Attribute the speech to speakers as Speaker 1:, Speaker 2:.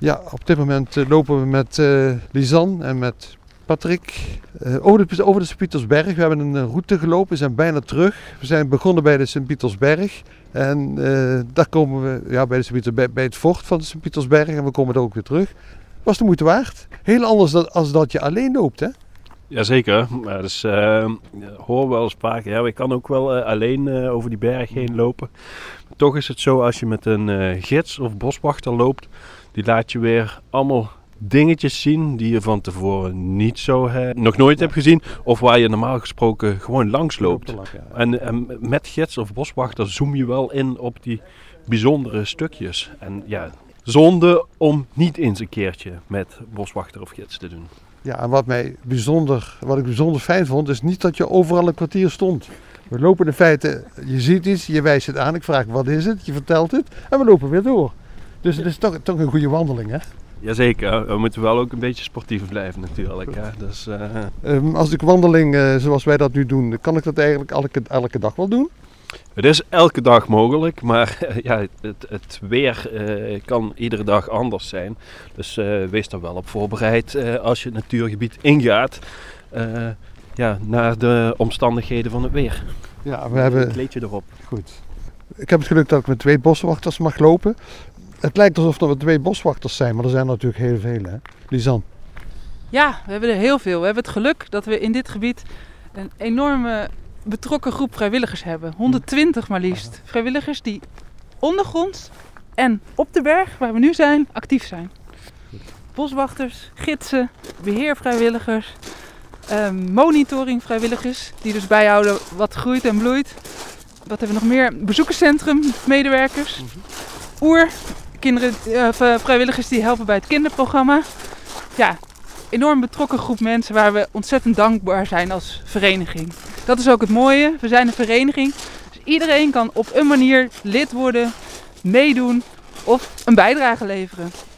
Speaker 1: Ja, op dit moment lopen we met Lisanne en met Patrick over de Sint-Pietersberg. We hebben een route gelopen, we zijn bijna terug. We zijn begonnen bij de Sint-Pietersberg. En daar komen we bij het fort van de Sint-Pietersberg en we komen daar ook weer terug. Was de moeite waard. Heel anders dan als dat je alleen loopt, hè?
Speaker 2: Jazeker, maar dus hoor wel eens vaak, ja, ik kan ook wel alleen over die berg heen lopen. Maar toch is het zo, als je met een gids of boswachter loopt, die laat je weer allemaal dingetjes zien die je van tevoren niet zo nog nooit hebt gezien. Of waar je normaal gesproken gewoon langs loopt. En met gids of boswachter zoom je wel in op die bijzondere stukjes. En ja, zonde om niet eens een keertje met boswachter of gids te doen.
Speaker 1: Ja, en wat ik bijzonder fijn vond, is niet dat je overal een kwartier stond. We lopen in feite, je ziet iets, je wijst het aan, ik vraag wat is het, je vertelt het en we lopen weer door. Dus het is toch een goede wandeling, hè?
Speaker 2: Jazeker, we moeten wel ook een beetje sportief blijven natuurlijk. Hè? Dus,
Speaker 1: als ik wandeling zoals wij dat nu doen, kan ik dat eigenlijk elke dag wel doen?
Speaker 2: Het is elke dag mogelijk, maar ja, het weer kan iedere dag anders zijn. Dus wees daar wel op voorbereid als je het natuurgebied ingaat naar de omstandigheden van het weer.
Speaker 1: Ja, we hebben...
Speaker 2: Kleed je erop.
Speaker 1: Goed. Ik heb het geluk dat ik met 2 boswachters mag lopen. Het lijkt alsof er 2 boswachters zijn, maar er zijn natuurlijk heel veel, hè? Lisanne?
Speaker 3: Ja, we hebben er heel veel. We hebben het geluk dat we in dit gebied een enorme betrokken groep vrijwilligers hebben. 120 maar liefst. Vrijwilligers die ondergronds en op de berg, waar we nu zijn, actief zijn. Boswachters, gidsen, beheervrijwilligers, monitoringvrijwilligers die dus bijhouden wat groeit en bloeit. Wat hebben we nog meer? Bezoekerscentrum, medewerkers. Vrijwilligers die helpen bij het kinderprogramma. Ja, enorm betrokken groep mensen waar we ontzettend dankbaar zijn als vereniging. Dat is ook het mooie. We zijn een vereniging. Dus iedereen kan op een manier lid worden, meedoen of een bijdrage leveren.